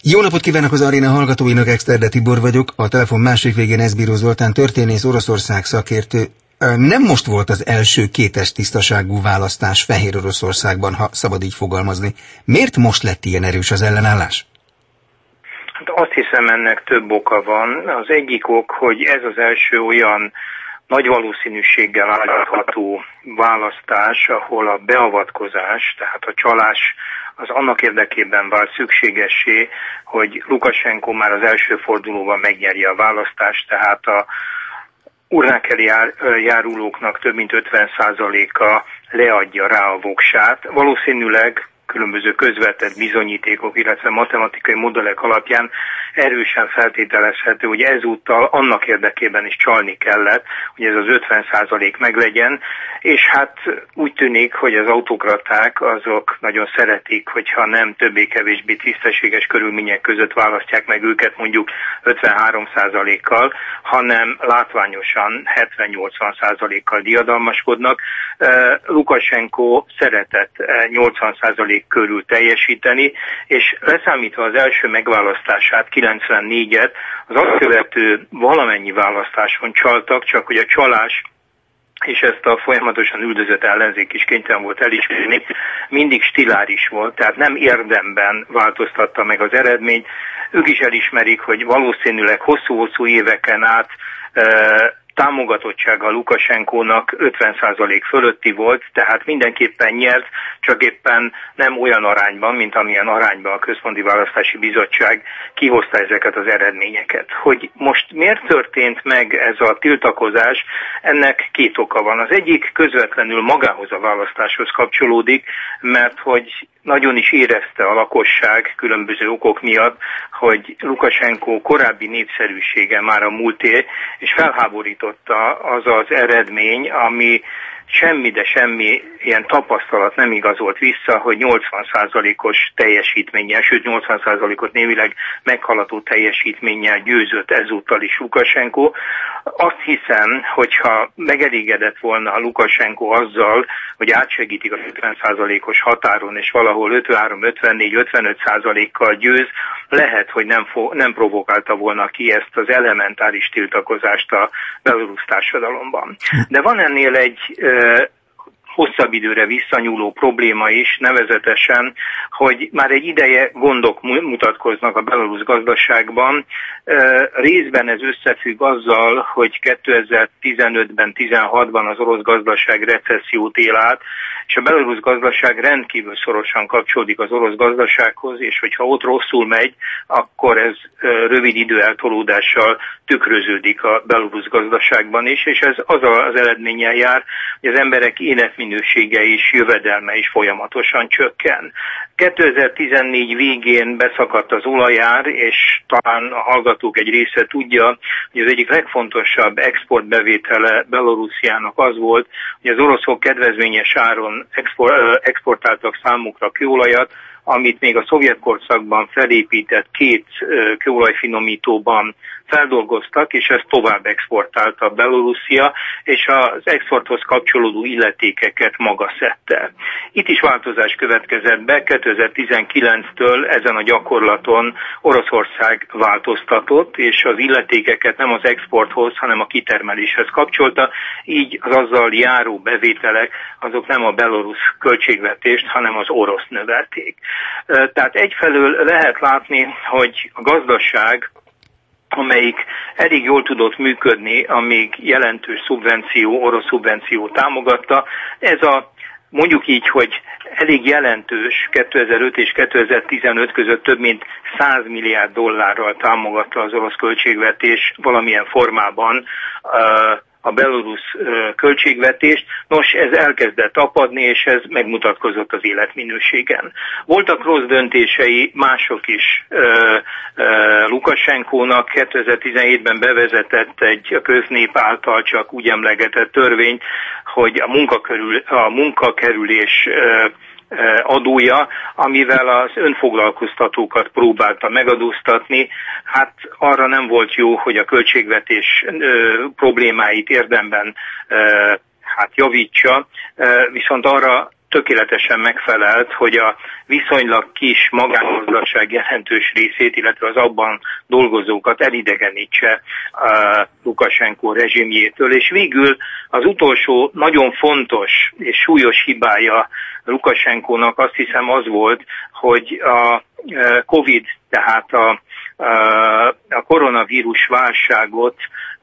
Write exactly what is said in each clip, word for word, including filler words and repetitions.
Jó napot kívánok az aréna hallgatóinak, Exterde Tibor vagyok, a telefon másik végén Eszbíró Zoltán, történész, Oroszország szakértő. Nem most volt az első kétes tisztaságú választás Fehér Oroszországban, ha szabad így fogalmazni. Miért most lett ilyen erős az ellenállás? Hát azt hiszem, ennek több oka van. Az egyik ok, hogy ez az első olyan nagy valószínűséggel állítható választás, ahol a beavatkozás, tehát a csalás az annak érdekében vált szükségessé, hogy Lukasenko már az első fordulóban megnyerje a választást, tehát a urnák elé jár, járulóknak több mint ötven százaléka leadja rá a voksát. Valószínűleg különböző közvetett bizonyítékok, illetve matematikai modellek alapján erősen feltételezhető, hogy ezúttal annak érdekében is csalni kellett, hogy ez az ötven százalék meglegyen, és hát úgy tűnik, hogy az autokraták azok nagyon szeretik, hogyha nem többé-kevésbé tisztességes körülmények között választják meg őket mondjuk ötvenhárom százalékkal, hanem látványosan hetven-nyolcvan százalékkal diadalmaskodnak. Lukasenko szeretett nyolcvan százalék körül teljesíteni, és leszámítva az első megválasztását, kilencvennégyet, az azt követő valamennyi választáson csaltak, csak hogy a csalás, és ezt a folyamatosan üldözött ellenzék is kénytelen volt elismerni, mindig stiláris volt, tehát nem érdemben változtatta meg az eredményt. Ők is elismerik, hogy valószínűleg hosszú-hosszú éveken át e, támogatottsága Lukasenkónak ötven százalék fölötti volt, tehát mindenképpen nyert, csak éppen nem olyan arányban, mint amilyen arányban a Központi Választási Bizottság kihozta ezeket az eredményeket. Hogy most miért történt meg ez a tiltakozás, ennek két oka van. Az egyik közvetlenül magához a választáshoz kapcsolódik, mert hogy nagyon is érezte a lakosság különböző okok miatt, hogy Lukasenko korábbi népszerűsége már a múlté, és felháborította az az eredmény, ami semmi, de semmi ilyen tapasztalat nem igazolt vissza, hogy nyolcvan százalékos teljesítménnyel, sőt nyolcvan százalékot névileg meghaladó teljesítménnyel győzött ezúttal is Lukasenko. Azt hiszem, hogyha megelégedett volna Lukasenko azzal, hogy átsegítik az ötven százalékos határon, és valahol ötvenhárom, ötvennégy, ötvenöt százalékkal győz, lehet, hogy nem, fo- nem provokálta volna ki ezt az elementáris tiltakozást a belorusz társadalomban. De van ennél egy e, hosszabb időre visszanyúló probléma is, nevezetesen, hogy már egy ideje gondok mutatkoznak a belorusz gazdaságban. E, részben ez összefügg azzal, hogy kétezer-tizenötben, tizenhatban az orosz gazdaság recessziót él át, és a belorusz gazdaság rendkívül szorosan kapcsolódik az orosz gazdasághoz, és hogyha ott rosszul megy, akkor ez rövid időeltolódással tükröződik a belorusz gazdaságban is, és ez az az eredménnyel jár, hogy az emberek életminősége is, jövedelme is folyamatosan csökken. kétezer-tizennégy végén beszakadt az olajár, és talán a hallgatók egy része tudja, hogy az egyik legfontosabb exportbevétele Belorussziának az volt, hogy az oroszok kedvezményes áron exportáltak számukra kőolajat, amit még a szovjet korszakban felépített két kőolajfinomítóban feldolgoztak, és ezt tovább exportálta Belorusszia, és az exporthoz kapcsolódó illetékeket maga szedte. Itt is változás következett be, kétezer-tizenkilenctől ezen a gyakorlaton Oroszország változtatott, és az illetékeket nem az exporthoz, hanem a kitermeléshez kapcsolta, így az azzal járó bevételek azok nem a belorusz költségvetést, hanem az orosz növelték. Tehát egyfelől lehet látni, hogy a gazdaság, amelyik elég jól tudott működni, amíg jelentős szubvenció, orosz szubvenció támogatta. Ez a mondjuk így, hogy elég jelentős kétezer-öt és kétezer-tizenöt között több mint száz milliárd dollárral támogatta az orosz költségvetés valamilyen formában a belorusz költségvetést. Nos, ez elkezdett apadni, és ez megmutatkozott az életminőségen. Voltak rossz döntései mások is Lukasenkónak. kétezer-tizenhétben bevezetett egy köznép által csak úgy emlegetett törvény, hogy a munkakörül, a munkakerülés adója, amivel az önfoglalkoztatókat próbálta megadóztatni. Hát arra nem volt jó, hogy a költségvetés ö, problémáit érdemben ö, hát javítsa, ö, viszont arra tökéletesen megfelelt, hogy a viszonylag kis magángazdaság jelentős részét, illetve az abban dolgozókat elidegenítse uh, Lukasenko rezsimjétől, és végül az utolsó nagyon fontos és súlyos hibája Lukasenkónak azt hiszem az volt, hogy a Covid, tehát a, a koronavírus válságot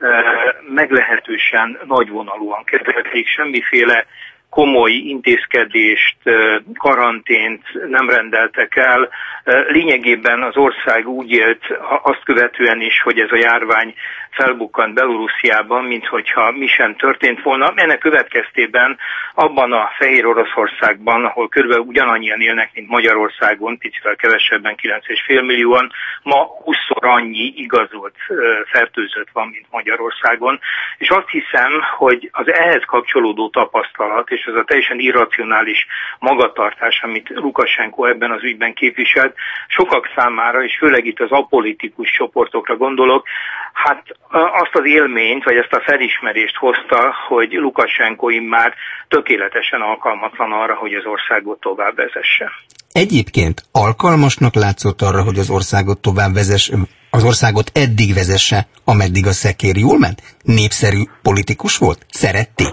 meglehetősen nagyvonalúan kezelték, semmiféle komoly intézkedést, karantént nem rendeltek el. Lényegében az ország úgy élt azt követően is, hogy ez a járvány felbukkant Belorussziában, minthogyha mi sem történt volna. Ennek következtében abban a Fehér Oroszországban, ahol körülbelül ugyanannyian élnek, mint Magyarországon, picivel kevesebben, kilenc egész öt millióan, ma húszszor annyi igazolt fertőzött van, mint Magyarországon. És azt hiszem, hogy az ehhez kapcsolódó tapasztalat, és az a teljesen irracionális magatartás, amit Lukasenko ebben az ügyben képviselt, sokak számára, és főleg itt az apolitikus csoportokra gondolok, hát azt az élményt, vagy ezt a felismerést hozta, hogy Lukasenko immár tökéletesen alkalmatlan arra, hogy az országot tovább vezesse. Egyébként alkalmasnak látszott arra, hogy az országot tovább vezesse, az országot eddig vezesse, ameddig a szekér jól ment? Népszerű politikus volt? Szerették?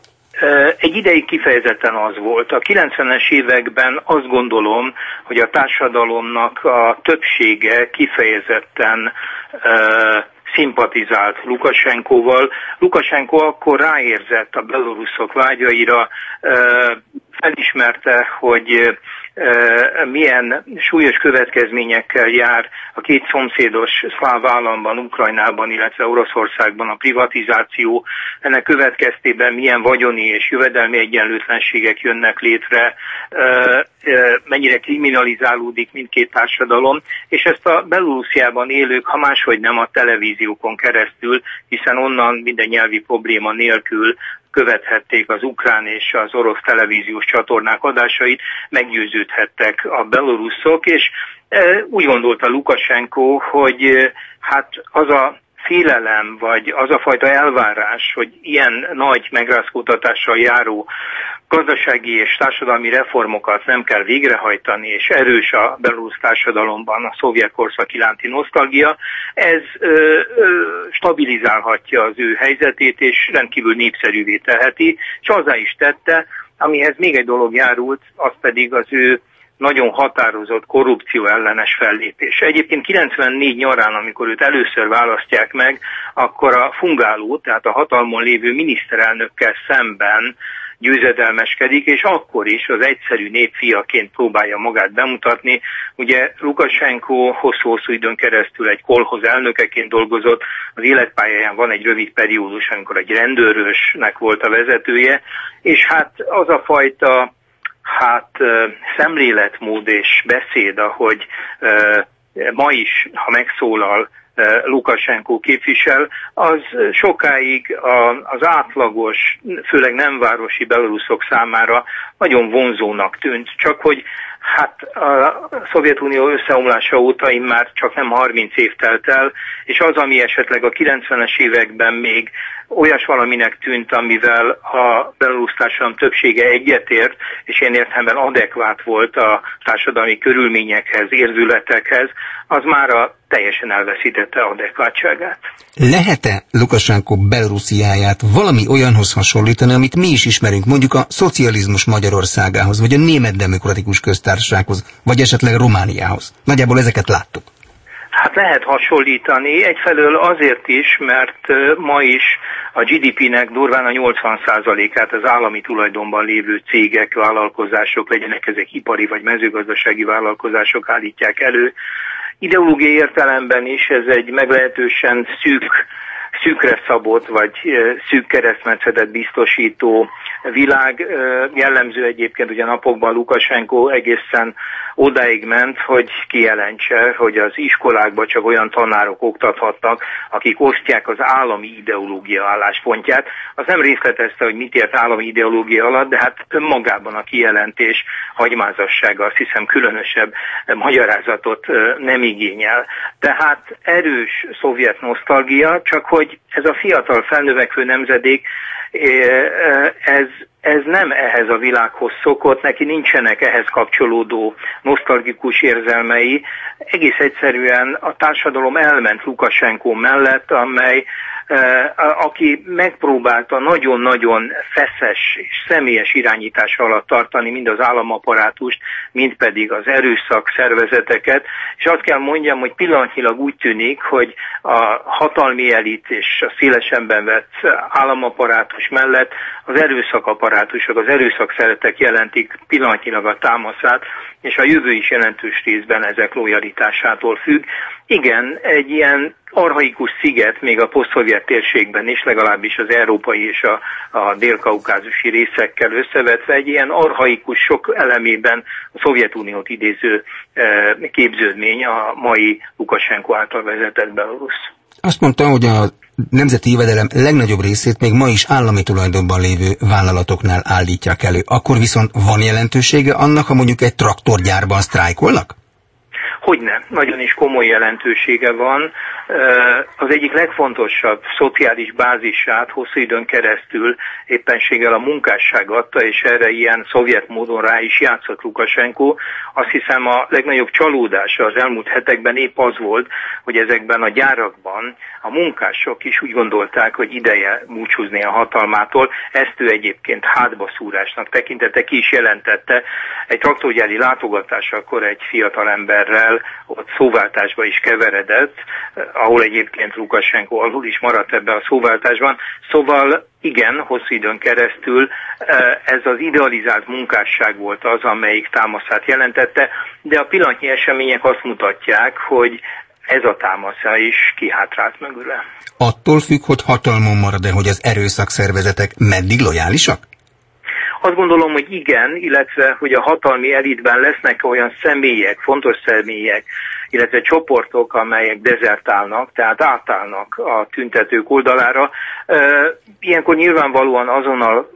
Egy ideig kifejezetten az volt. A kilencvenes években azt gondolom, hogy a társadalomnak a többsége kifejezetten uh, szimpatizált Lukasenkóval. Lukasenko akkor ráérzett a beloruszok vágyaira, uh, felismerte, hogy milyen súlyos következményekkel jár a két szomszédos szláv államban, Ukrajnában, illetve Oroszországban a privatizáció. Ennek következtében milyen vagyoni és jövedelmi egyenlőtlenségek jönnek létre, mennyire kriminalizálódik mindkét társadalom, és ezt a Belorussziában élők, ha máshogy nem, a televíziókon keresztül, hiszen onnan minden nyelvi probléma nélkül követhették az ukrán és az orosz televíziós csatornák adásait, meggyőződhettek a beloruszok, és úgy gondolta Lukasenko, hogy hát az a félelem, vagy az a fajta elvárás, hogy ilyen nagy megrázkódtatással járó gazdasági és társadalmi reformokat nem kell végrehajtani, és erős a belorusz társadalomban a szovjet korszak iránti nosztalgia, ez ö, ö, stabilizálhatja az ő helyzetét, és rendkívül népszerűvé teheti, és azzá is tette, amihez még egy dolog járult, az pedig az ő nagyon határozott korrupció ellenes fellépése. Egyébként kilencvennégy nyarán, amikor őt először választják meg, akkor a fungáló, tehát a hatalmon lévő miniszterelnökkel szemben győzedelmeskedik, és akkor is az egyszerű népfiaként próbálja magát bemutatni. Ugye Lukasenko hosszú-hosszú időn keresztül egy kolhoz elnökeként dolgozott, az életpályáján van egy rövid periódus, amikor egy rendőrösnek volt a vezetője, és hát az a fajta hát szemléletmód és beszéd, ahogy ma is, ha megszólal, Lukasenko képvisel, az sokáig az átlagos, főleg nem városi beloruszok számára nagyon vonzónak tűnt, csak hogy hát a Szovjetunió összeomlása óta immár csak nem harminc év telt el, és az, ami esetleg a kilencvenes években még olyas valaminek tűnt, amivel a belorusz társadalom többsége egyetért, és én értelemben adekvát volt a társadalmi körülményekhez, érzületekhez, az mára teljesen elveszítette adekvátságát. Lehet-e Lukasenko Belorussziáját valami olyanhoz hasonlítani, amit mi is ismerünk, mondjuk a szocializmus Magyarországához, vagy a Német Demokratikus Köztársasághoz, vagy esetleg Romániához? Nagyjából ezeket láttuk. Hát lehet hasonlítani, egyfelől azért is, mert ma is a gé dé pének durván a nyolcvan százalékát az állami tulajdonban lévő cégek, vállalkozások, legyenek ezek ipari vagy mezőgazdasági vállalkozások állítják elő. Ideológiai értelemben is ez egy meglehetősen szűk, szűkre szabott, vagy szűk keresztmetszetet biztosító világ. Jellemző egyébként ugye napokban Lukasenko egészen odáig ment, hogy kijelentse, hogy az iskolákban csak olyan tanárok oktathatnak, akik osztják az állami ideológia álláspontját. Az nem részletezte, hogy mit ért állami ideológia alatt, de hát önmagában a kijelentés hagymázassága, azt hiszem, különösebb magyarázatot nem igényel. Tehát erős szovjet nosztalgia, csak hogy ez a fiatal felnövekvő nemzedék, ez ez nem ehhez a világhoz szokott, neki nincsenek ehhez kapcsolódó nosztalgikus érzelmei. Egész egyszerűen a társadalom elment Lukasenko mellett, amely aki megpróbálta nagyon-nagyon feszes és személyes irányítás alatt tartani mind az államaparátust, mind pedig az erőszak szervezeteket, és azt kell mondjam, hogy pillanatnyilag úgy tűnik, hogy a hatalmi elit és a szélesebben vett államaparátus mellett az erőszakaparátusok, az erőszakszeretek jelentik pillanatnyilag a támaszát, és a jövő is jelentős részben ezek lojalitásától függ. Igen, egy ilyen archaikus sziget még a posztszovjet térségben is, legalábbis az európai és a, a dél-kaukázusi részekkel összevetve, egy ilyen archaikus sok elemében a Szovjetuniót idéző eh, képződmény a mai Lukasenko által vezetett Belarus. Azt mondta, hogy a nemzeti jövedelem legnagyobb részét még ma is állami tulajdonban lévő vállalatoknál állítják elő. Akkor viszont van jelentősége annak, ha mondjuk egy traktorgyárban sztrájkolnak? Hogyne, nagyon is komoly jelentősége van. Az egyik legfontosabb szociális bázisát hosszú időn keresztül éppenséggel a munkásság adta, és erre ilyen szovjet módon rá is játszott Lukasenko. Azt hiszem a legnagyobb csalódása az elmúlt hetekben épp az volt, hogy ezekben a gyárakban a munkások is úgy gondolták, hogy ideje búcsúzni a hatalmától. Ezt ő egyébként hátbaszúrásnak tekintette, ki is jelentette. Egy traktorgyári látogatásakor egy fiatal emberrel ott szóváltásba is keveredett, ahol egyébként Lukasenko alul is maradt ebbe a szóváltásban. Szóval igen, hosszú időn keresztül ez az idealizált munkásság volt az, amelyik támaszát jelentette, de a pillanatnyi események azt mutatják, hogy ez a támasza is kihátrált mögüle. Attól függ, hogy hatalmon marad-e, hogy az erőszakszervezetek meddig lojálisak? Azt gondolom, hogy igen, illetve hogy a hatalmi elitben lesznek olyan személyek, fontos személyek, illetve csoportok, amelyek dezertálnak, tehát átállnak a tüntetők oldalára. Ilyenkor nyilvánvalóan azonnal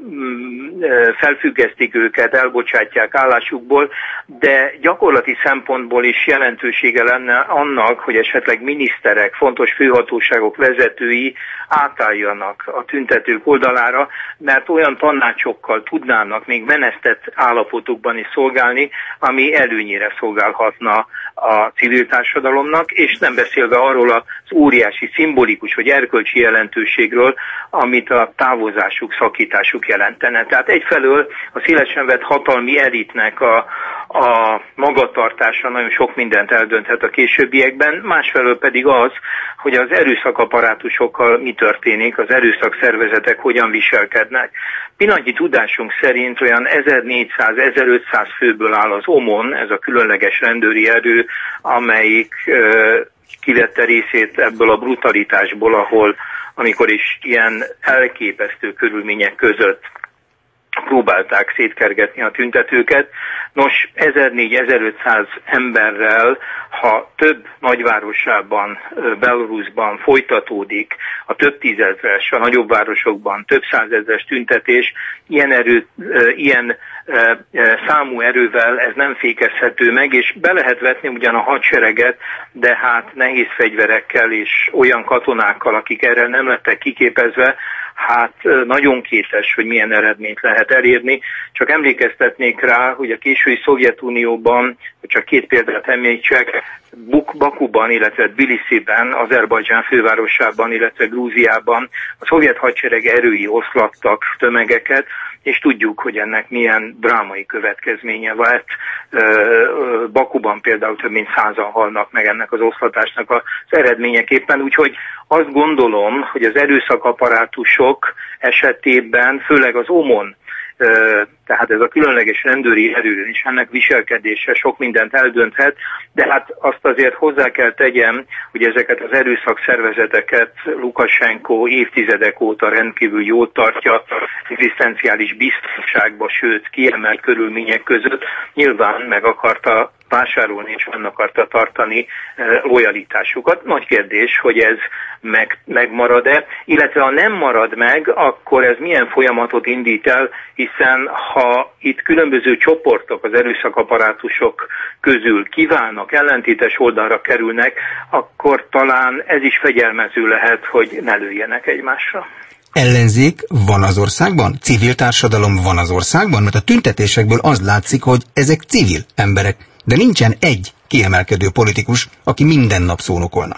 felfüggesztik őket, elbocsátják állásukból, de gyakorlati szempontból is jelentősége lenne annak, hogy esetleg miniszterek, fontos főhatóságok vezetői átálljanak a tüntetők oldalára, mert olyan tanácsokkal tudnának még menesztett állapotokban is szolgálni, ami előnyére szolgálhatna a civil társadalomnak, és nem beszélve arról az óriási szimbolikus vagy erkölcsi jelentőségről, amit a távozásuk, szakításuk jelentene. Tehát egyfelől a szélesen vett hatalmi elitnek a, a magatartása nagyon sok mindent eldönthet a későbbiekben, másfelől pedig az, hogy az erőszakaparátusokkal mi történik, az erőszakszervezetek hogyan viselkednek. Pillanatnyi tudásunk szerint olyan ezernégyszáz-ezerötszáz főből áll az OMON, ez a különleges rendőri erő, amelyik uh, kivette részét ebből a brutalitásból, ahol amikor is ilyen elképesztő körülmények között próbálták szétkergetni a tüntetőket. Nos, ezernégyszáz-ezerötszáz emberrel, ha több nagyvárosában, Belarusban folytatódik a több tízezres, a nagyobb városokban több százezres tüntetés, ilyen, erő, ilyen számú erővel ez nem fékezhető meg, és be lehet vetni ugyan a hadsereget, de hát nehéz fegyverekkel és olyan katonákkal, akik erre nem lettek kiképezve, hát nagyon kétes, hogy milyen eredményt lehet elérni. Csak emlékeztetnék rá, hogy a késői Szovjetunióban, csak két példát említsek, Bakuban, illetve Tbilisiben, Azerbajdzsán fővárosában, illetve Grúziában a szovjet hadsereg erői oszlattak tömegeket, és tudjuk, hogy ennek milyen drámai következménye lett. Bakuban például több mint százan halnak meg ennek az oszlatásnak az eredményeképpen, úgyhogy azt gondolom, hogy az erőszakaparátusok esetében, főleg az OMON, tehát ez a különleges rendőri erő és ennek viselkedése sok mindent eldönthet, de hát azt azért hozzá kell tegyem, hogy ezeket az erőszakszervezeteket Lukasenko évtizedek óta rendkívül jól tartja, egzisztenciális biztonságba, sőt kiemelt körülmények között nyilván meg akarta vásárolni és annak akarta tartani e, lojalitásukat. Nagy kérdés, hogy ez meg, megmarad-e, illetve ha nem marad meg, akkor ez milyen folyamatot indít el, hiszen ha itt különböző csoportok az erőszakaparátusok közül kiválnak, ellentétes oldalra kerülnek, akkor talán ez is fegyelmező lehet, hogy ne lőjenek egymásra. Ellenzék van az országban? Civil társadalom van az országban? Mert a tüntetésekből az látszik, hogy ezek civil emberek, de nincsen egy kiemelkedő politikus, aki minden nap szónokolna.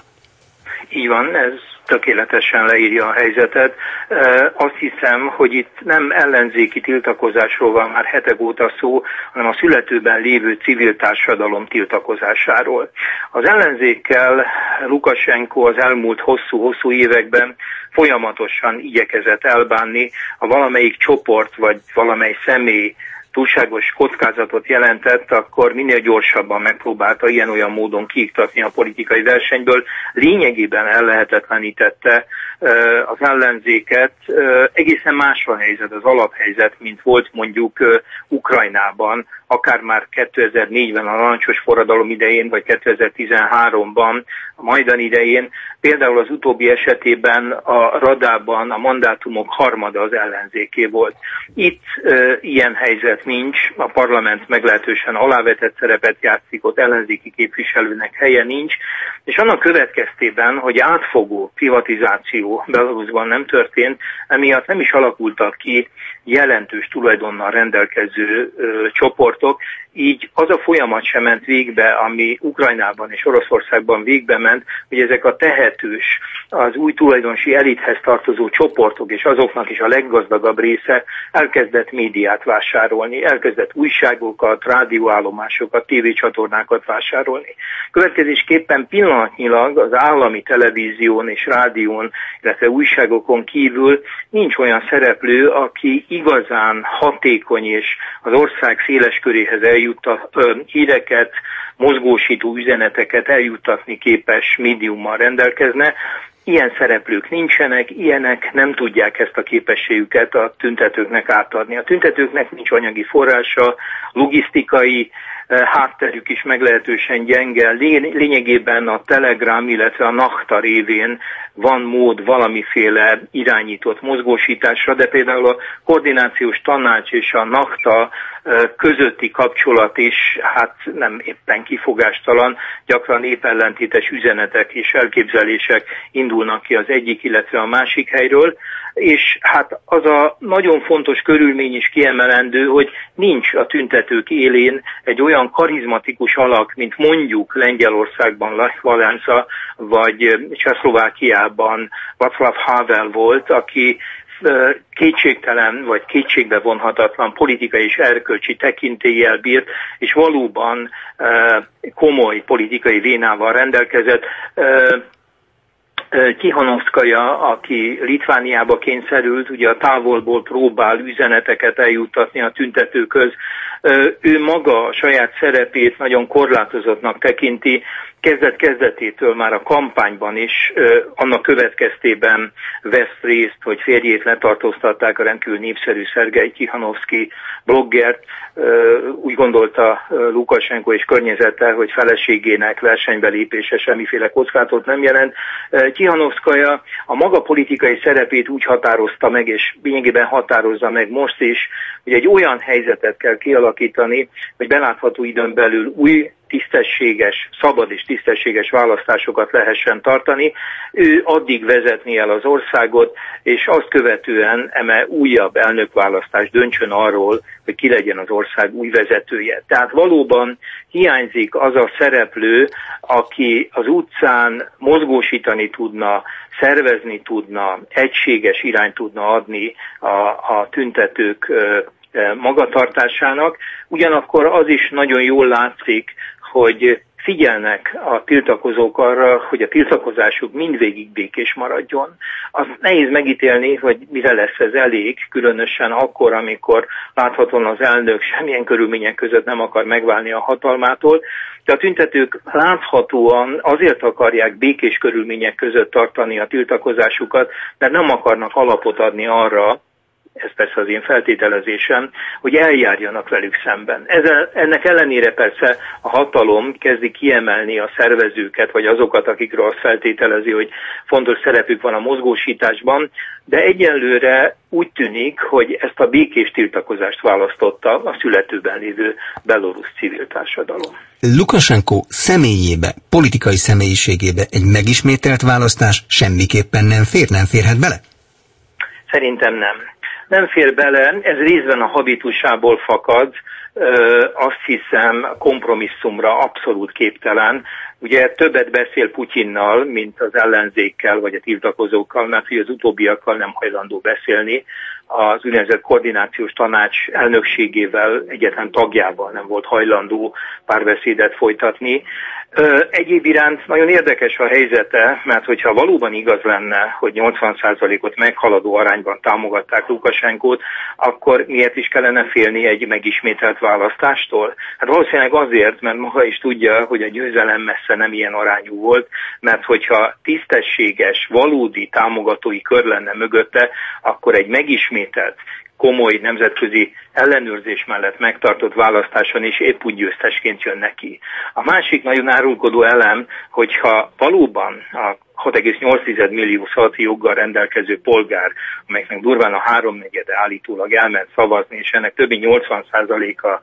Így van, ez tökéletesen leírja a helyzetet. Azt hiszem, hogy itt nem ellenzéki tiltakozásról van már hetek óta szó, hanem a születőben lévő civil társadalom tiltakozásáról. Az ellenzékkel Lukasenko az elmúlt hosszú-hosszú években folyamatosan igyekezett elbánni, ha valamelyik csoport vagy valamely személy túlságos kockázatot jelentett, akkor minél gyorsabban megpróbálta ilyen-olyan módon kiiktatni a politikai versenyből. Lényegében ellehetetlenítette az ellenzéket. Egészen más a helyzet, az alaphelyzet, mint volt mondjuk Ukrajnában, akár már kétezer-négyben a narancsos forradalom idején, vagy kétezer-tizenháromban, a Majdan idején. Például az utóbbi esetében a Radában a mandátumok harmada az ellenzéké volt. Itt e, ilyen helyzet nincs, a parlament meglehetősen alávetett szerepet játszik, ott ellenzéki képviselőnek helye nincs, és annak következtében, hogy átfogó privatizáció Belarusban nem történt, emiatt nem is alakultak ki jelentős tulajdonnal rendelkező ö, csoportok, így az a folyamat sem ment végbe, ami Ukrajnában és Oroszországban végbe ment, hogy ezek a tehetős, az új tulajdonosi elithez tartozó csoportok, és azoknak is a leggazdagabb része elkezdett médiát vásárolni, elkezdett újságokat, rádióállomásokat, tévécsatornákat vásárolni. Következésképpen pillanatnyilag az állami televízión és rádión, illetve újságokon kívül nincs olyan szereplő, aki igazán hatékony és az ország széles köréhez eljuttat híreket, mozgósító üzeneteket eljuttatni képes médiummal rendelkezne. Ilyen szereplők nincsenek, ilyenek nem tudják ezt a képességüket a tüntetőknek átadni. A tüntetőknek nincs anyagi forrása, logisztikai hátterük is meglehetősen gyenge. Lényegében a Telegram, illetve a Nachta révén van mód valamiféle irányított mozgósításra, de például a koordinációs tanács és a Nachta közötti kapcsolat is hát nem éppen kifogástalan, gyakran épp ellentétes üzenetek és elképzelések indulnak ki az egyik, illetve a másik helyről, és hát az a nagyon fontos körülmény is kiemelendő, hogy nincs a tüntetők élén egy olyan karizmatikus alak, mint mondjuk Lengyelországban Lech Walesa, vagy Csehszlovákiában Václav Havel volt, aki kétségtelen vagy kétségbe vonhatatlan politikai és erkölcsi tekintéllyel bírt, és valóban komoly politikai vénával rendelkezett. Tihanovszkaja, aki Litvániába kényszerült, ugye a távolból próbál üzeneteket eljuttatni a tüntetőkhöz, ő maga a saját szerepét nagyon korlátozottnak tekinti, kezdet-kezdetétől már a kampányban is annak következtében vesz részt, hogy férjét letartóztatták, a rendkívül népszerű Szergej Tihanovszki bloggert. Úgy gondolta Lukasenko és környezete, hogy feleségének versenybelépése semmiféle kockázatot nem jelent. Tihanovszkaja a maga politikai szerepét úgy határozta meg, és lényegében határozza meg most is, hogy egy olyan helyzetet kell kialakítani, hogy belátható időn belül új tisztességes, szabad és tisztességes választásokat lehessen tartani. Ő addig vezetni el az országot, és azt követően eme újabb elnökválasztás döntsön arról, hogy ki legyen az ország új vezetője. Tehát valóban hiányzik az a szereplő, aki az utcán mozgósítani tudna, szervezni tudna, egységes irányt tudna adni a, a tüntetők magatartásának. Ugyanakkor az is nagyon jól látszik, hogy figyelnek a tiltakozók arra, hogy a tiltakozásuk mindvégig békés maradjon. Azt nehéz megítélni, hogy mire lesz ez elég, különösen akkor, amikor láthatóan az elnök semmilyen körülmények között nem akar megválni a hatalmától, de a tüntetők láthatóan azért akarják békés körülmények között tartani a tiltakozásukat, mert nem akarnak alapot adni arra, ez persze az én feltételezésem, hogy eljárjanak velük szemben. Ezzel, ennek ellenére persze a hatalom kezdi kiemelni a szervezőket, vagy azokat, akikről azt feltételezi, hogy fontos szerepük van a mozgósításban, de egyelőre úgy tűnik, hogy ezt a békés tiltakozást választotta a születőben lévő belorusz civil társadalom. Lukasenko személyébe, politikai személyiségébe egy megismételt választás semmiképpen nem fér, nem férhet bele? Szerintem nem. Nem fér bele, ez részben a habitusából fakad, azt hiszem kompromisszumra abszolút képtelen. Ugye többet beszél Putyinnal, mint az ellenzékkel vagy a tiltakozókkal, mert hogy az utóbbiakkal nem hajlandó beszélni. Az úgynevezett koordinációs tanács elnökségével, egyetlen tagjával nem volt hajlandó párbeszédet folytatni. Egyéb iránt nagyon érdekes a helyzete, mert hogyha valóban igaz lenne, hogy nyolcvan százalékot meghaladó arányban támogatták Lukasenkót, akkor miért is kellene félni egy megismételt választástól? Hát valószínűleg azért, mert maga is tudja, hogy a győzelem messze nem ilyen arányú volt, mert hogyha tisztességes, valódi támogatói kör lenne mögötte, akkor egy megismételt, komoly nemzetközi ellenőrzés mellett megtartott választáson is épp úgy győztesként jön neki. A másik nagyon árulkodó elem, hogyha valóban a hat egész nyolc millió szavazati joggal rendelkező polgár, amelyeknek durván a háromnegyede állítólag elment szavazni, és ennek több mint nyolcvan százaléka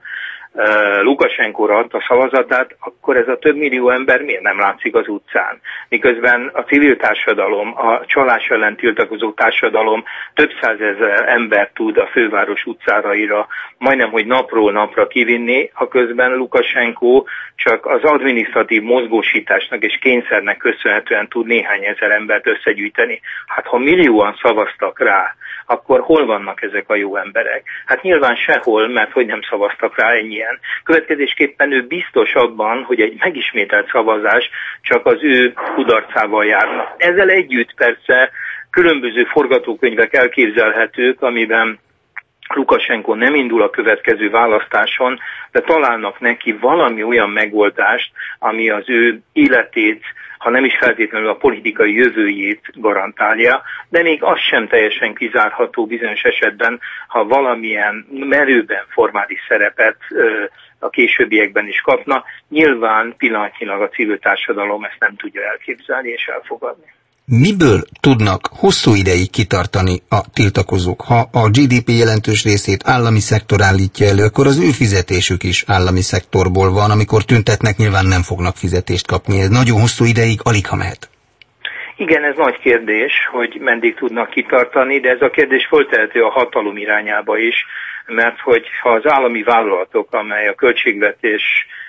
Lukasenkóra adta szavazatát, akkor ez a több millió ember miért nem látszik az utcán? Miközben a civil társadalom, a csalás ellen tiltakozó társadalom több százezer ember tud a főváros utcáraira majdnem, hogy napról napra kivinni, ha közben Lukasenko csak az adminisztratív mozgósításnak és kényszernek köszönhetően tud néhány ezer embert összegyűjteni. Hát ha millióan szavaztak rá, akkor hol vannak ezek a jó emberek? Hát nyilván sehol, mert hogy nem szavaztak rá ennyien. Következésképpen ő biztos abban, hogy egy megismételt szavazás csak az ő kudarcával járna. Ezzel együtt persze különböző forgatókönyvek elképzelhetők, amiben Lukasenko nem indul a következő választáson, de találnak neki valami olyan megoldást, ami az ő életét, ha nem is feltétlenül a politikai jövőjét garantálja, de még az sem teljesen kizárható bizonyos esetben, ha valamilyen merőben formális szerepet ö, a későbbiekben is kapna. Nyilván pillanatnyilag a civil társadalom ezt nem tudja elképzelni és elfogadni. Miből tudnak hosszú ideig kitartani a tiltakozók? Ha a gé dé pé jelentős részét állami szektor állítja elő, akkor az ő fizetésük is állami szektorból van. Amikor tüntetnek, nyilván nem fognak fizetést kapni. Ez nagyon hosszú ideig alig ha mehet. Igen, ez nagy kérdés, hogy meddig tudnak kitartani, de ez a kérdés föltehető a hatalom irányába is, mert hogy ha az állami vállalatok, amely a költségvetés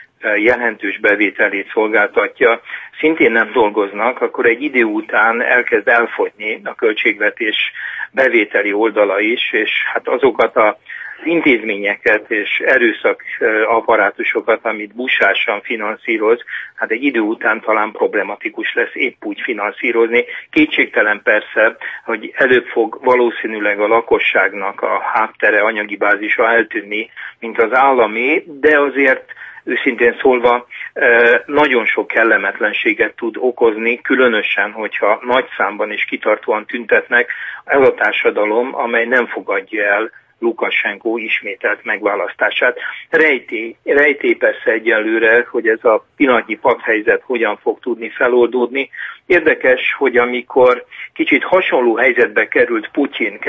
jelentős bevételét szolgáltatja, szintén nem dolgoznak, akkor egy idő után elkezd elfogyni a költségvetés bevételi oldala is, és hát azokat az intézményeket és erőszak apparátusokat, amit busásan finanszíroz, hát egy idő után talán problematikus lesz épp úgy finanszírozni. Kétségtelen persze, hogy előbb fog valószínűleg a lakosságnak a háttere, anyagi bázisa eltűnni, mint az állami, de azért őszintén szólva nagyon sok kellemetlenséget tud okozni, különösen, hogyha nagy számban és kitartóan tüntetnek, ez a társadalom, amely nem fogadja el Lukasenko ismételt megválasztását. Rejtély, rejtély persze egyelőre, hogy ez a pillanatnyi padhelyzet hogyan fog tudni feloldódni. Érdekes, hogy amikor kicsit hasonló helyzetbe került Putyin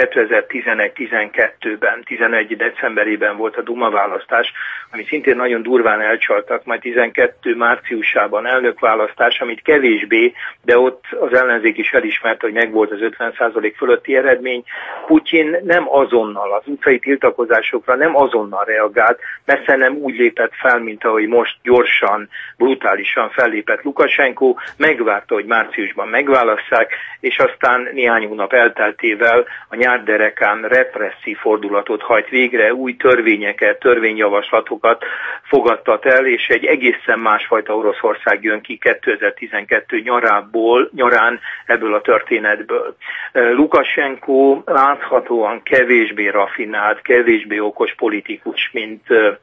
kétezer-tizenegy-tizenkettőben, tizenegy decemberében volt a Duma választás, ami szintén nagyon durván elcsaltak, majd tizenkettő márciusában elnökválasztás, amit kevésbé, de ott az ellenzék is elismerte, hogy megvolt az ötven százalék fölötti eredmény. Putyin nem azonnal, az utcai tiltakozásokra nem azonnal reagált, messze nem úgy lépett fel, mint ahogy most gyorsan, brutálisan fellépett Lukasenko, megvárta, hogy márciusban megválasszák, és aztán néhány hónap elteltével a nyárderekán represszív fordulatot hajt végre, új törvényeket, törvényjavaslatokat fogadtat el, és egy egészen másfajta Oroszország jön ki kétezer-tizenkettő nyarából, nyarán ebből a történetből. Lukasenko láthatóan kevésbé rafinált, kevésbé okos politikus, mint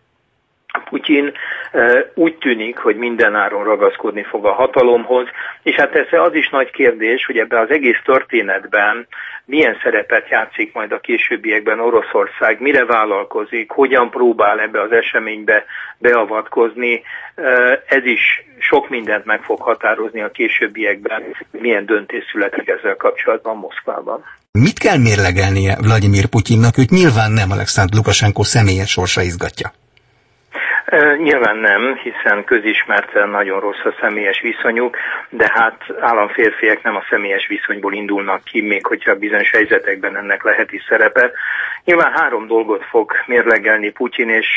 Putyin. Úgy tűnik, hogy mindenáron ragaszkodni fog a hatalomhoz, és hát persze az is nagy kérdés, hogy ebben az egész történetben milyen szerepet játszik majd a későbbiekben Oroszország, mire vállalkozik, hogyan próbál ebbe az eseménybe beavatkozni. Ez is sok mindent meg fog határozni a későbbiekben, milyen döntés születik ezzel kapcsolatban Moszkvában. Mit kell mérlegelnie Vladimir Putyinnak? Őt nyilván nem Alexander Lukasenko személyes sorsa izgatja. E, nyilván nem, hiszen közismerten nagyon rossz a személyes viszonyuk, de hát államférfiak nem a személyes viszonyból indulnak ki, még hogyha bizonyos helyzetekben ennek lehet is szerepe. Nyilván három dolgot fog mérlegelni Putyin, és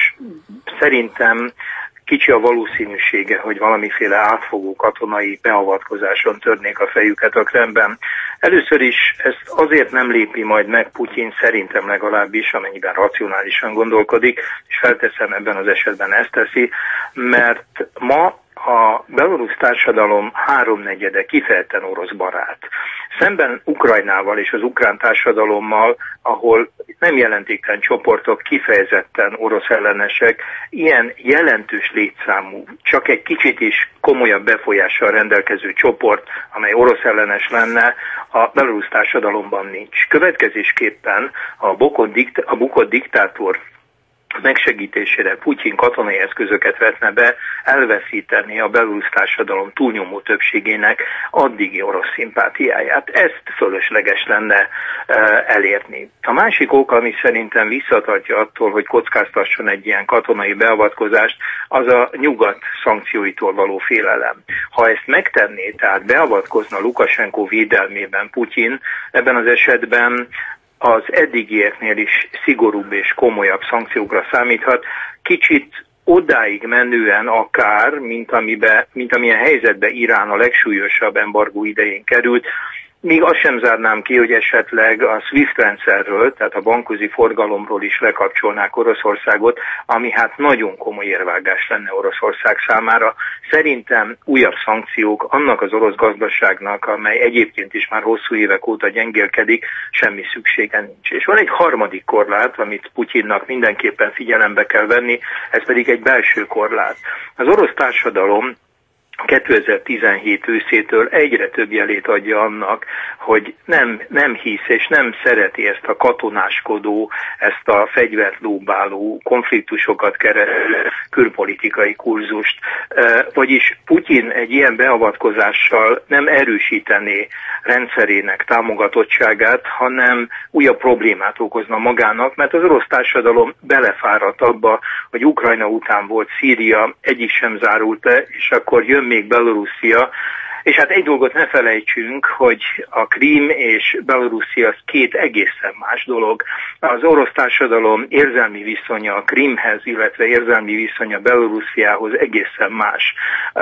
szerintem kicsi a valószínűsége, hogy valamiféle átfogó katonai beavatkozáson törnék a fejüket a Kremlben. Először is ezt azért nem lépi majd meg Putyin, szerintem legalábbis, amennyiben racionálisan gondolkodik, és felteszem, ebben az esetben ezt teszi, mert ma a belorusz társadalom háromnegyede kifejezetten orosz barát. Szemben Ukrajnával és az ukrán társadalommal, ahol nem jelentéktelen csoportok kifejezetten orosz ellenesek, ilyen jelentős létszámú, csak egy kicsit is komolyabb befolyással rendelkező csoport, amely orosz ellenes lenne, a belorusz társadalomban nincs. Következésképpen a bukott, dikt- a bukott diktátor megsegítésére Putyin katonai eszközöket vetne be, elveszíteni a belorusz társadalom túlnyomó többségének addigi orosz szimpátiáját. Ezt fölösleges lenne e, elérni. A másik ok, ami szerintem visszatartja attól, hogy kockáztasson egy ilyen katonai beavatkozást, az a nyugat szankcióitól való félelem. Ha ezt megtenné, tehát beavatkozna Lukasenko védelmében Putyin, ebben az esetben az eddigieknél is szigorúbb és komolyabb szankciókra számíthat, kicsit odáig menően akár, mint, amibe, mint amilyen helyzetbe Irán a legsúlyosabb embargó idején került, még azt sem zárnám ki, hogy esetleg a SWIFT rendszerről, tehát a bankközi forgalomról is lekapcsolnák Oroszországot, ami hát nagyon komoly érvágás lenne Oroszország számára. Szerintem újabb szankciók annak az orosz gazdaságnak, amely egyébként is már hosszú évek óta gyengélkedik, semmi szüksége nincs. És van egy harmadik korlát, amit Putyinnak mindenképpen figyelembe kell venni, ez pedig egy belső korlát. Az orosz társadalom kétezer-tizenhét őszétől egyre több jelét adja annak, hogy nem, nem hisz és nem szereti ezt a katonáskodó, ezt a fegyvert lóbáló, konfliktusokat kereső külpolitikai kurzust. Vagyis Putyin egy ilyen beavatkozással nem erősítené rendszerének támogatottságát, hanem újabb problémát okozna magának, mert az orosz társadalom belefáradt abba, hogy Ukrajna után volt Szíria, egyik sem zárult le, és akkor jön még Belorusszia, és hát egy dolgot ne felejtsünk, hogy a Krím és Belorusszia az két egészen más dolog. Az orosz társadalom érzelmi viszonya a Krímhez, illetve érzelmi viszonya Belorussziához egészen más.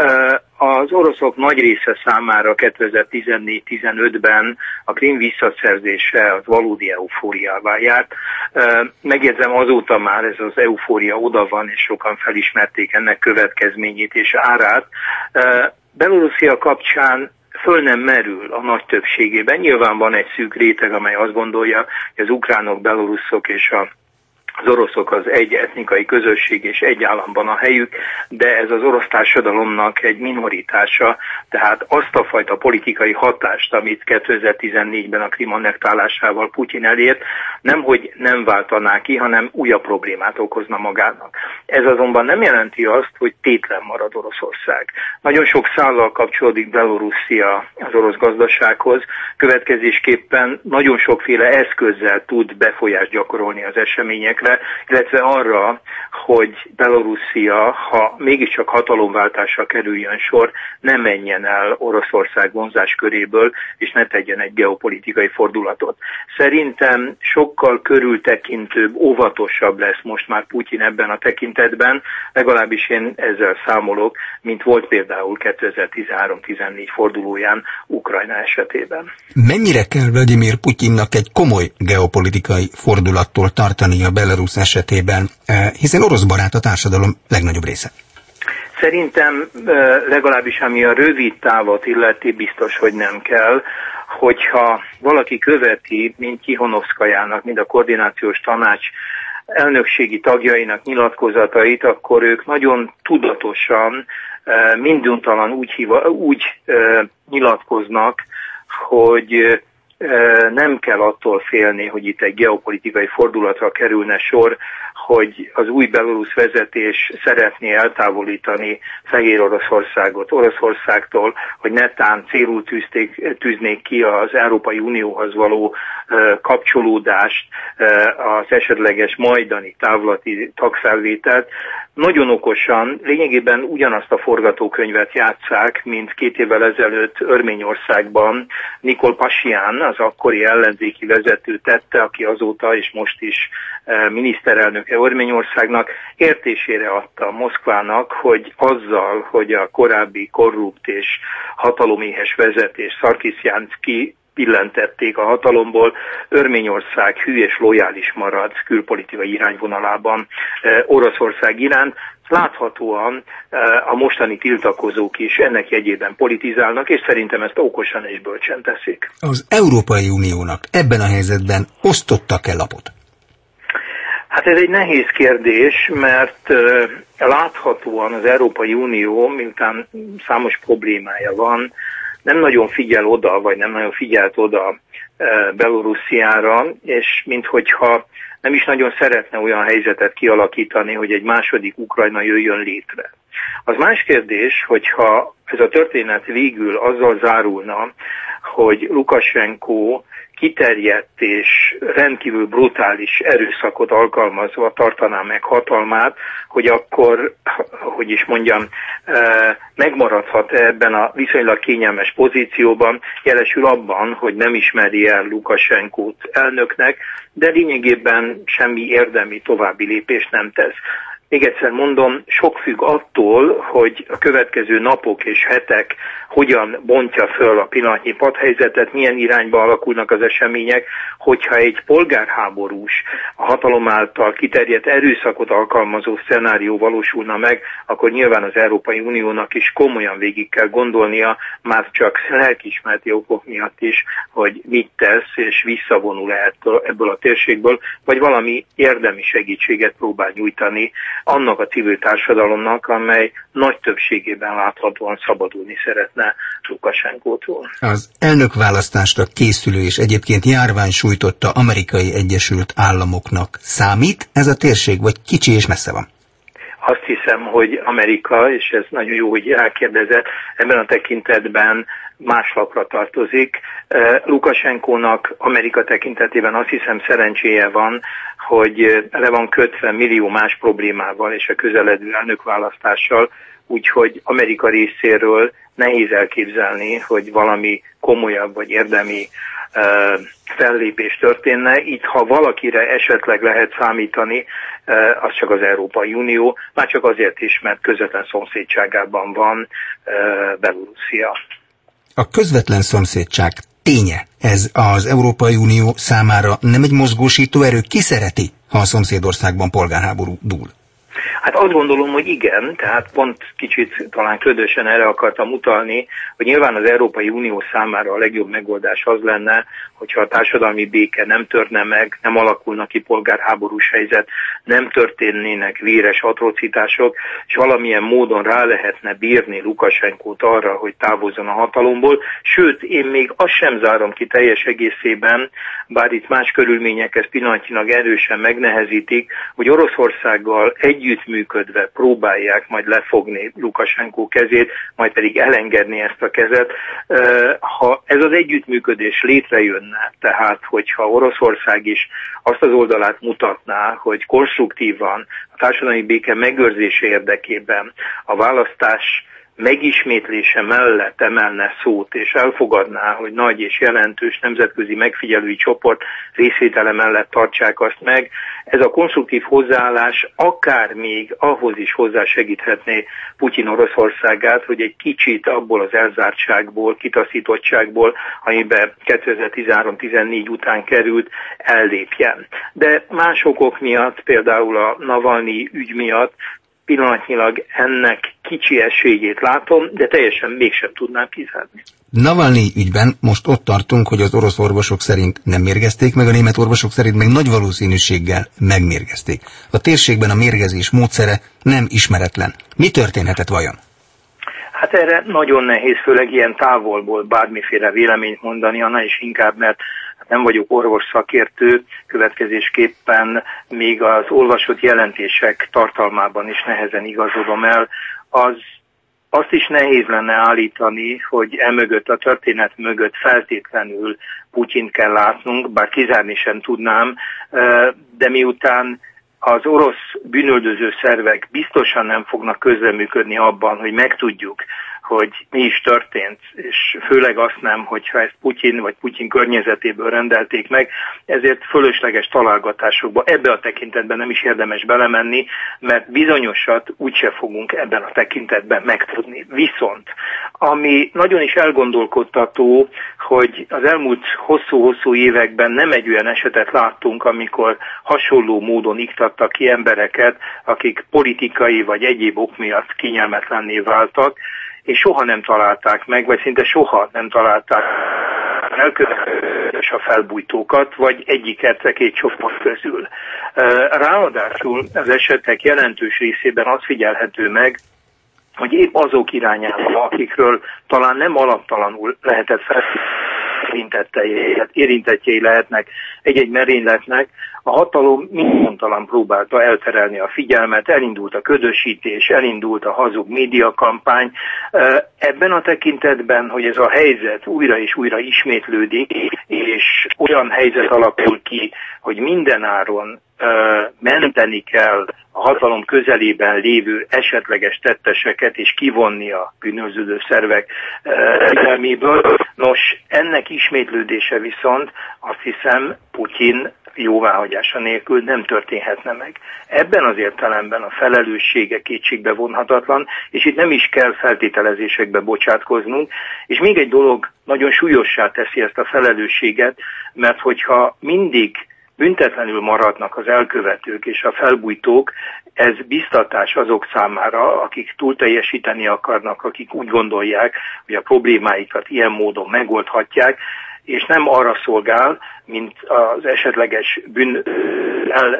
Az oroszok nagy része számára kétezer-tizennégy-tizenötben a Krím visszaszerzése az valódi eufóriává járt. Megjegyzem, azóta már ez az eufória oda van, és sokan felismerték ennek következményét és árát. Belorusszia kapcsán föl nem merül a nagy többségében. Nyilván van egy szűk réteg, amely azt gondolja, hogy az ukránok, beloruszok és a az oroszok az egy etnikai közösség és egy államban a helyük, de ez az orosz társadalomnak egy minoritása, tehát azt a fajta politikai hatást, amit kétezer-tizennégyben a Krím annektálásával Putyin elért, nemhogy nem váltaná ki, hanem újabb problémát okozna magának. Ez azonban nem jelenti azt, hogy tétlen marad Oroszország. Nagyon sok szállal kapcsolódik Belorusszia az orosz gazdasághoz, következésképpen nagyon sokféle eszközzel tud befolyást gyakorolni az eseményekre, illetve arra, hogy Belorusszia, ha mégiscsak hatalomváltásra kerüljön sor, ne menjen el Oroszország vonzásköréből, és ne tegyen egy geopolitikai fordulatot. Szerintem sokkal körültekintőbb, óvatosabb lesz most már Putyin ebben a tekintetben, legalábbis én ezzel számolok, mint volt például kétezer-tizenhárom-tizennégy fordulóján Ukrajna esetében. Mennyire kell Vladimir Putyinnak egy komoly geopolitikai fordulattól tartani a Belarus esetében, hiszen orosz barát a társadalom legnagyobb része? Szerintem legalábbis ami a rövid távot illeti, biztos, hogy nem kell. Hogyha valaki követi, mint Tihonovszkajának, mind a koordinációs tanács elnökségi tagjainak nyilatkozatait, akkor ők nagyon tudatosan, minduntalan úgy, híva, úgy nyilatkoznak, hogy nem kell attól félni, hogy itt egy geopolitikai fordulatra kerülne sor, hogy az új belorusz vezetés szeretné eltávolítani Fehér Oroszországot Oroszországtól, hogy netán célul tűzték, tűznék ki az Európai Unióhoz való uh, kapcsolódást, uh, az esetleges majdani távlati tagfelvételt. nagyon okosan, lényegében ugyanazt a forgatókönyvet játsszák, mint két évvel ezelőtt Örményországban Nikol Pashinyan, az akkori ellenzéki vezető tette, aki azóta és most is miniszterelnöke Örményországnak, értésére adta Moszkvának, hogy azzal, hogy a korábbi korrupt és hataloméhes vezetés Szarkisjant ki pillentették a hatalomból, Örményország hű és lojális marad külpolitikai irányvonalában Oroszország iránt. Láthatóan a mostani tiltakozók is ennek jegyében politizálnak, és szerintem ezt okosan és bölcsen teszik. Az Európai Uniónak ebben a helyzetben osztottak-e lapot? Hát ez egy nehéz kérdés, mert láthatóan az Európai Unió, miután számos problémája van, nem nagyon figyel oda, vagy nem nagyon figyelt oda Belorussziára, és minthogyha nem is nagyon szeretne olyan helyzetet kialakítani, hogy egy második Ukrajna jöjjön létre. Az más kérdés, hogyha ez a történet végül azzal zárulna, hogy Lukasenko kiterjedt és rendkívül brutális erőszakot alkalmazva tartaná meg hatalmát, hogy akkor, hogy is mondjam, megmaradhat ebben a viszonylag kényelmes pozícióban, jelesül abban, hogy nem ismeri el Lukasenkót elnöknek, de lényegében semmi érdemi további lépést nem tesz. Még egyszer mondom, sok függ attól, hogy a következő napok és hetek hogyan bontja föl a pillanatnyi padhelyzetet, milyen irányba alakulnak az események, hogyha egy polgárháborús, a hatalom által kiterjedt erőszakot alkalmazó szenárió valósulna meg, akkor nyilván az Európai Uniónak is komolyan végig kell gondolnia, már csak lelkiismereti okok miatt is, hogy mit tesz, és visszavonul ebből a térségből, vagy valami érdemi segítséget próbál nyújtani annak a civil társadalomnak, amely nagy többségében láthatóan szabadulni szeretne Lukasenkótól. Az elnökválasztásra készülő és egyébként járvány sújtotta Amerikai Egyesült Államoknak számít ez a térség, vagy kicsi és messze van? Azt hiszem, hogy Amerika, és ez nagyon jó, hogy rákérdezett, ebben a tekintetben más lapra tartozik. Lukasenkónak Amerika tekintetében azt hiszem szerencséje van, hogy le van kötve millió más problémával és a közeledő elnökválasztással, úgyhogy Amerika részéről nehéz elképzelni, hogy valami komolyabb vagy érdemi uh, fellépés történne. Itt, ha valakire esetleg lehet számítani, uh, az csak az Európai Unió, már csak azért is, mert közvetlen szomszédságában van uh, Belorusszia. A közvetlen szomszédság ténye, ez az Európai Unió számára nem egy mozgósító erő? Ki szereti, ha a szomszédországban polgárháború dúl? Hát azt gondolom, hogy igen, tehát pont kicsit talán ködösen erre akartam utalni, hogy nyilván az Európai Unió számára a legjobb megoldás az lenne, hogyha a társadalmi béke nem törne meg, nem alakulna ki polgárháborús helyzet, nem történnének véres atrocitások, és valamilyen módon rá lehetne bírni Lukasenkót arra, hogy távozzon a hatalomból. Sőt, én még azt sem zárom ki teljes egészében, bár itt más körülmények ezt pillanatnyilag erősen megnehezítik, hogy Oroszországgal együttműködve próbálják majd lefogni Lukasenko kezét, majd pedig elengedni ezt a kezet. Ha ez az együttműködés létrejönne, tehát hogyha Oroszország is azt az oldalát mutatná, hogy konstruktívan a társadalmi béke megőrzése érdekében a választás megismétlése mellett emelne szót, és elfogadná, hogy nagy és jelentős nemzetközi megfigyelői csoport részvétele mellett tartsák azt meg, ez a konstruktív hozzáállás akár még ahhoz is hozzásegíthetné Putyin Oroszországát, hogy egy kicsit abból az elzártságból, kitaszítottságból, amiben kétezer-tizenhárom tizennégy után került, ellépjen. De más okok miatt, például a Navalnyi ügy miatt pillanatnyilag ennek kicsi esélyét látom, de teljesen mégsem tudnám kizárni. Navalnyi ügyben most ott tartunk, hogy az orosz orvosok szerint nem mérgezték meg, a német orvosok szerint meg nagy valószínűséggel megmérgezték. A térségben a mérgezés módszere nem ismeretlen. Mi történhetett vajon? Hát erre nagyon nehéz, főleg ilyen távolból bármiféle véleményt mondani, annál is inkább, mert nem vagyok orvos szakértő, következésképpen még az olvasott jelentések tartalmában is nehezen igazodom el. Az, azt is nehéz lenne állítani, hogy emögött, a történet mögött feltétlenül Putyint kell látnunk, bár kizárni sem tudnám, de miután az orosz bűnöldöző szervek biztosan nem fognak közreműködni abban, hogy megtudjuk, hogy mi is történt, és főleg azt nem, hogyha ezt Putyin vagy Putyin környezetéből rendelték meg, ezért fölösleges találgatásokba ebbe a tekintetben nem is érdemes belemenni, mert bizonyosat úgyse fogunk ebben a tekintetben megtudni. Viszont, ami nagyon is elgondolkodtató, hogy az elmúlt hosszú-hosszú években nem egy olyan esetet láttunk, amikor hasonló módon iktattak ki embereket, akik politikai vagy egyéb ok miatt kényelmetlenné váltak, és soha nem találták meg, vagy szinte soha nem találták elkövetős a felbújtókat, vagy egyiket két csoport közül. Ráadásul az esetek jelentős részében az figyelhető meg, hogy épp azok irányába, akikről talán nem alaptalanul lehetett feltételezni, érintettjei lehetnek egy-egy merényletnek, a hatalom mindontalan próbálta elterelni a figyelmet, elindult a ködösítés, elindult a hazug médiakampány. Ebben a tekintetben, hogy ez a helyzet újra és újra ismétlődik, és olyan helyzet alakul ki, hogy mindenáron menteni kell a hatalom közelében lévő esetleges tetteseket és kivonni a bűnöződő szervek figyelméből. Nos, ennek ismétlődése viszont azt hiszem Putyin jóváhagyása nélkül nem történhetne meg. Ebben az értelemben a felelőssége kétségbe vonhatatlan, és itt nem is kell feltételezésekbe bocsátkoznunk, és még egy dolog nagyon súlyossá teszi ezt a felelősséget, mert hogyha mindig büntetlenül maradnak az elkövetők és a felbújtók, ez biztatás azok számára, akik túlteljesíteni akarnak, akik úgy gondolják, hogy a problémáikat ilyen módon megoldhatják, és nem arra szolgál, mint az esetleges bűn el,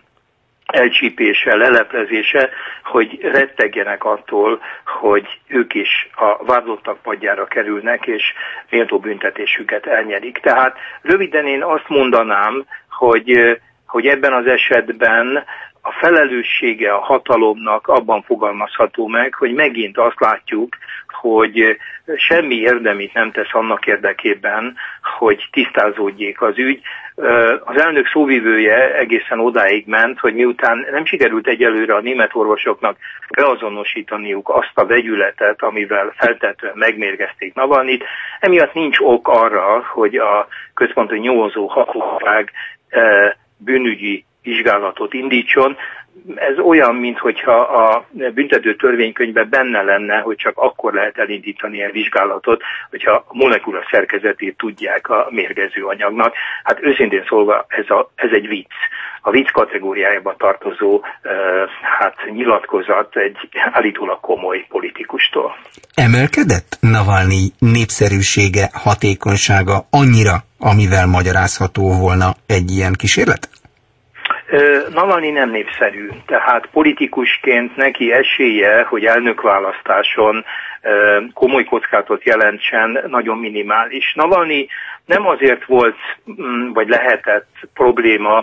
elcsípése, leleplezése, hogy rettegjenek attól, hogy ők is a vádlottak padjára kerülnek, és méltó büntetésüket elnyerik. Tehát röviden én azt mondanám, hogy, hogy ebben az esetben a felelőssége a hatalomnak abban fogalmazható meg, hogy megint azt látjuk, hogy semmi érdemit nem tesz annak érdekében, hogy tisztázódjék az ügy. Az elnök szóvivője egészen odáig ment, hogy miután nem sikerült egyelőre a német orvosoknak beazonosítaniuk azt a vegyületet, amivel feltetően megmérgezték Navalnyit, emiatt nincs ok arra, hogy a központi nyomozó hatóság bűnügyi vizsgálatot indítson. Ez olyan, mintha a büntető törvénykönyvben benne lenne, hogy csak akkor lehet elindítani a vizsgálatot, hogyha a molekula szerkezetét tudják a mérgező anyagnak. Hát őszintén szólva ez, a, ez egy vicc. A vicc kategóriájába tartozó hát, nyilatkozat egy állítólag komoly politikustól. Emelkedett Navalnyi népszerűsége, hatékonysága annyira, amivel magyarázható volna egy ilyen kísérlet? Navalnyi nem népszerű, tehát politikusként neki esélye, hogy elnökválasztáson komoly kockázatot jelentsen, nagyon minimális. Navalnyi nem azért volt, vagy lehetett probléma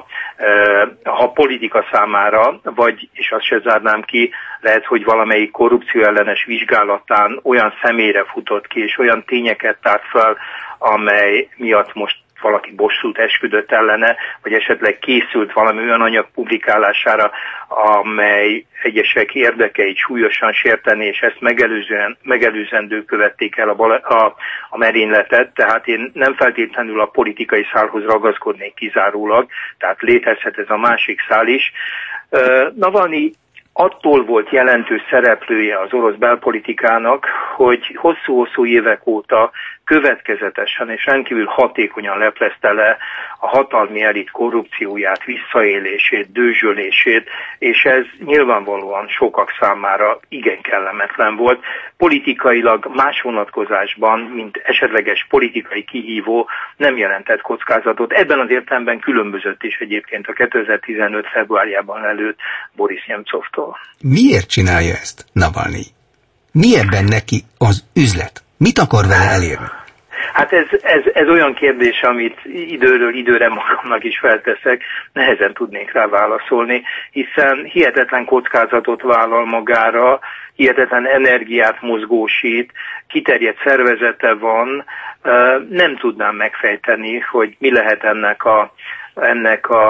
a politika számára, vagy, és azt se zárnám ki, lehet, hogy valamelyik korrupcióellenes vizsgálatán olyan személyre futott ki, és olyan tényeket tárt fel, amely miatt most valaki bosszút esküdött ellene, vagy esetleg készült valami olyan anyag publikálására, amely egyesek érdekeit súlyosan sérteni, és ezt megelőzően, megelőzendő követték el a, a, a merényletet, tehát én nem feltétlenül a politikai szálhoz ragaszkodnék kizárólag, tehát létezhet ez a másik szál is. Navalnyi attól volt jelentős szereplője az orosz belpolitikának, hogy hosszú-hosszú évek óta következetesen és rendkívül hatékonyan leplezte le a hatalmi elit korrupcióját, visszaélését, dőzsölését, és ez nyilvánvalóan sokak számára igen kellemetlen volt. Politikailag más vonatkozásban, mint esetleges politikai kihívó nem jelentett kockázatot. Ebben az értelemben különbözött is egyébként a kétezer-tizenöt februárjában előtt Boris Nemcovtól. Miért csinálja ezt Navalnyi? Mi ebben neki az üzlet? Mit akar vele elérni? Hát ez, ez, ez olyan kérdés, amit időről időre magamnak is felteszek, nehezen tudnék rá válaszolni, hiszen hihetetlen kockázatot vállal magára, hihetetlen energiát mozgósít, kiterjedt szervezete van, nem tudnám megfejteni, hogy mi lehet ennek a, ennek a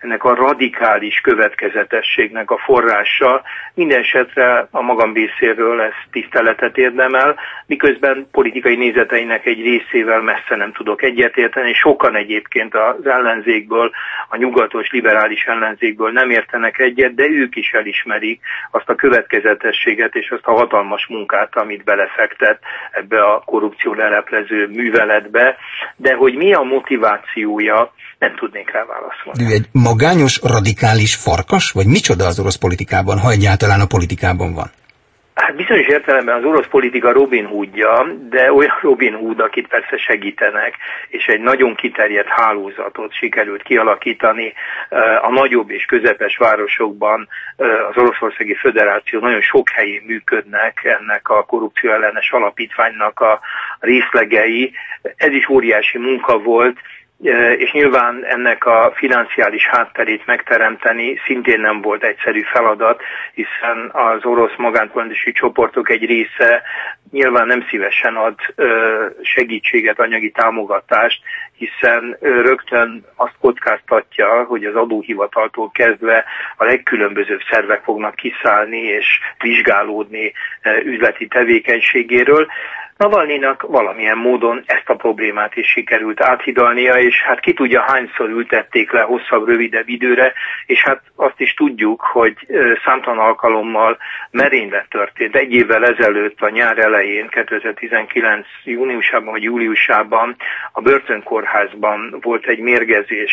ennek a radikális következetességnek a forrása. Mindenesetre a magam részéről ez tiszteletet érdemel, miközben politikai nézeteinek egy részével messze nem tudok egyetérteni. Sokan egyébként az ellenzékből, a nyugatos liberális ellenzékből nem értenek egyet, de ők is elismerik azt a következetességet és azt a hatalmas munkát, amit belefektet ebbe a korrupció leleplező műveletbe, de hogy mi a motivációja, nem tudnék rá válaszolni. Ő egy magányos, radikális farkas, vagy micsoda az orosz politikában, ha egyáltalán a politikában van? Hát bizonyos értelemben az orosz politika Robin Hoodja, de olyan Robin Hood, akit persze segítenek, és egy nagyon kiterjedt hálózatot sikerült kialakítani. A nagyobb és közepes városokban az Oroszországi Föderáció nagyon sok helyén működnek ennek a korrupció ellenes alapítványnak a részlegei. Ez is óriási munka volt, és nyilván ennek a financiális hátterét megteremteni szintén nem volt egyszerű feladat, hiszen az orosz magántulajdonosi csoportok egy része nyilván nem szívesen ad segítséget, anyagi támogatást, hiszen rögtön azt kockáztatja, hogy az adóhivataltól kezdve a legkülönbözőbb szervek fognak kiszállni és vizsgálódni üzleti tevékenységéről. Navalnyinak valamilyen módon ezt a problémát is sikerült áthidalnia, és hát ki tudja hányszor ültették le hosszabb, rövidebb időre, és hát azt is tudjuk, hogy számtalan alkalommal merénylet történt. Egy évvel ezelőtt a nyár elején, kétezer-tizenkilenc júniusában vagy júliusában a börtönkórházban volt egy mérgezés,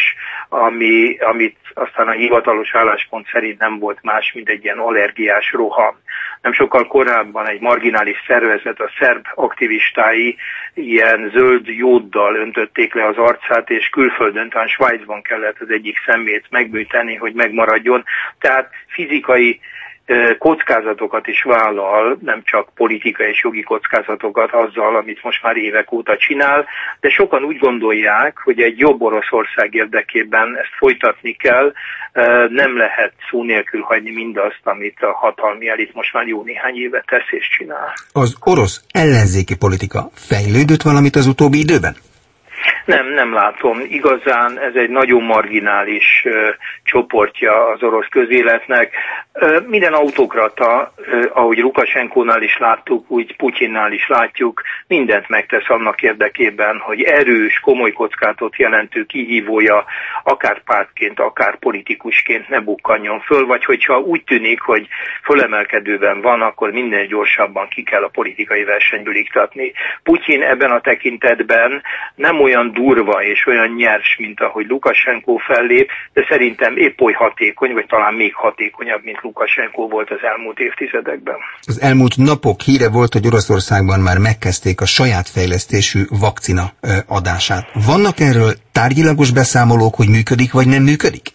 ami, amit aztán a hivatalos álláspont szerint nem volt más, mint egy ilyen allergiás roham. Nem sokkal korábban egy marginális szervezet, a szerb aktivistái ilyen zöld jóddal öntötték le az arcát, és külföldön, talán Svájcban kellett az egyik szemét megműteni, hogy megmaradjon. Tehát fizikai kockázatokat is vállal, nem csak politikai és jogi kockázatokat azzal, amit most már évek óta csinál, de sokan úgy gondolják, hogy egy jobb Oroszország érdekében ezt folytatni kell, nem lehet szó nélkül hagyni mindazt, amit a hatalmi elit most már jó néhány éve tesz és csinál. Az orosz ellenzéki politika fejlődött valamit az utóbbi időben? Nem, nem látom. Igazán ez egy nagyon marginális uh, csoportja az orosz közéletnek. Uh, minden autokrata, uh, ahogy Lukasenkónál is láttuk, úgy Putyinnál is látjuk, mindent megtesz annak érdekében, hogy erős, komoly kockázatot jelentő kihívója, akár pártként, akár politikusként ne bukkanjon föl, vagy hogyha úgy tűnik, hogy fölemelkedőben van, akkor minden gyorsabban ki kell a politikai versenyből iktatni. Putyin ebben a tekintetben nem olyan durva és olyan nyers, mint ahogy Lukasenko fellép, de szerintem épp oly hatékony, vagy talán még hatékonyabb, mint Lukasenko volt az elmúlt évtizedekben. Az elmúlt napok híre volt, hogy Oroszországban már megkezdték a saját fejlesztésű vakcina adását. Vannak erről tárgyilagos beszámolók, hogy működik vagy nem működik?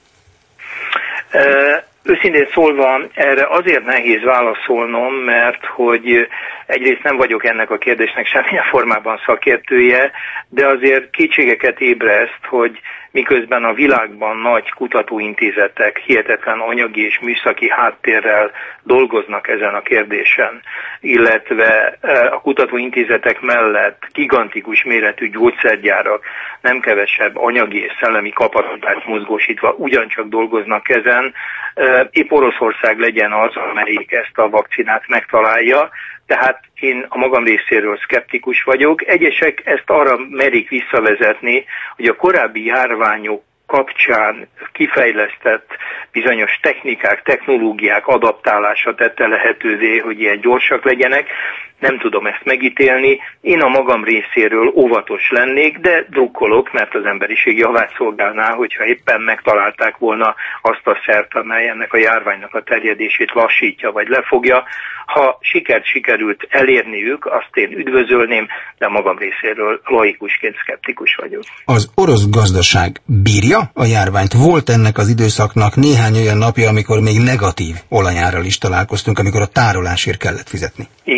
Uh, Őszintén szólva erre azért nehéz válaszolnom, mert hogy egyrészt nem vagyok ennek a kérdésnek semmilyen formában szakértője, de azért kétségeket ébreszt, hogy miközben a világban nagy kutatóintézetek hihetetlen anyagi és műszaki háttérrel dolgoznak ezen a kérdésen, illetve a kutatóintézetek mellett gigantikus méretű gyógyszergyárak nem kevesebb anyagi és szellemi kapacitást mozgósítva ugyancsak dolgoznak ezen, épp Oroszország legyen az, amelyik ezt a vakcinát megtalálja. Tehát én a magam részéről szkeptikus vagyok. Egyesek ezt arra merik visszavezetni, hogy a korábbi járványok kapcsán kifejlesztett bizonyos technikák, technológiák adaptálása tette lehetővé, hogy ilyen gyorsak legyenek. Nem tudom ezt megítélni. Én a magam részéről óvatos lennék, de drukkolok, mert az emberiség javát szolgálná, hogyha éppen megtalálták volna azt a szert, amely ennek a járványnak a terjedését lassítja vagy lefogja. Ha sikert sikerült elérniük, azt én üdvözölném, de a magam részéről laikusként szkeptikus vagyok. Az orosz gazdaság bírja a járványt? Volt ennek az időszaknak néhány olyan napja, amikor még negatív olajárral is találkoztunk, amikor a tárolásért kellett fizetni. Igen, igen.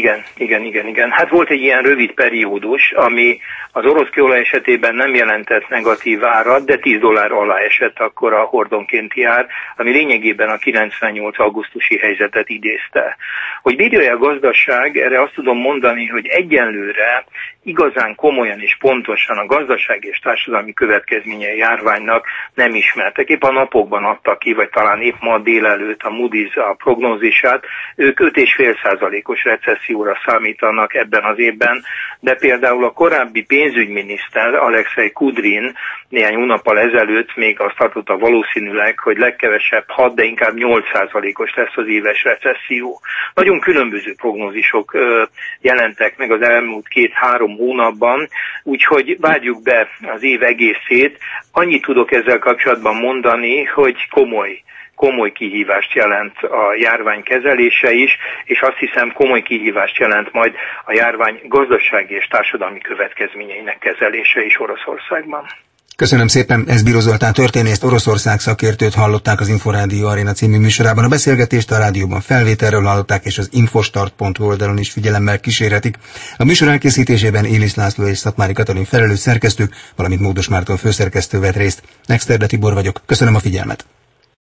igen, igen, igen. Hát volt egy ilyen rövid periódus, ami az orosz kőolaj esetében nem jelentett negatív árat, de tíz dollár alá esett akkor a hordonkénti ár, ami lényegében a kilencvennyolc augusztusi helyzetet idézte. Hogy bírja a gazdaság, erre azt tudom mondani, hogy egyenlőre igazán komolyan és pontosan a gazdasági és társadalmi következményei járványnak nem ismertek. Épp a napokban adtak ki, vagy talán épp ma délelőtt a Moody's a prognózisát, ők öt egész öt százalékos recesszióra számítanak ebben az évben, de például a korábbi pénzügyminiszter Alexei Kudrin néhány hónappal ezelőtt még azt tartotta valószínűleg, hogy legkevesebb hat, de inkább nyolc százalékos lesz az éves recesszió. Nagyon különböző prognózisok ö, jelentek meg az elmúlt két-három hónapban, úgyhogy várjuk be az év egészét. Annyit tudok ezzel kapcsolatban mondani, hogy komoly komoly kihívást jelent a járvány kezelése is, és azt hiszem komoly kihívást jelent majd a járvány gazdasági és társadalmi következményeinek kezelése is Oroszországban. Köszönöm szépen, Eszbíró Zoltán történészt, Oroszország szakértőt hallották az Inforádió Aréna című műsorában. A beszélgetést a rádióban felvételről hallották, és az infostart pont hu oldalon is figyelemmel kísérhetik. A műsor elkészítésében Élis László és Szatmári Katalin felelős szerkesztők, valamint Módos Márton főszerkesztő vett részt. Exterde Tibor vagyok, köszönöm a figyelmet.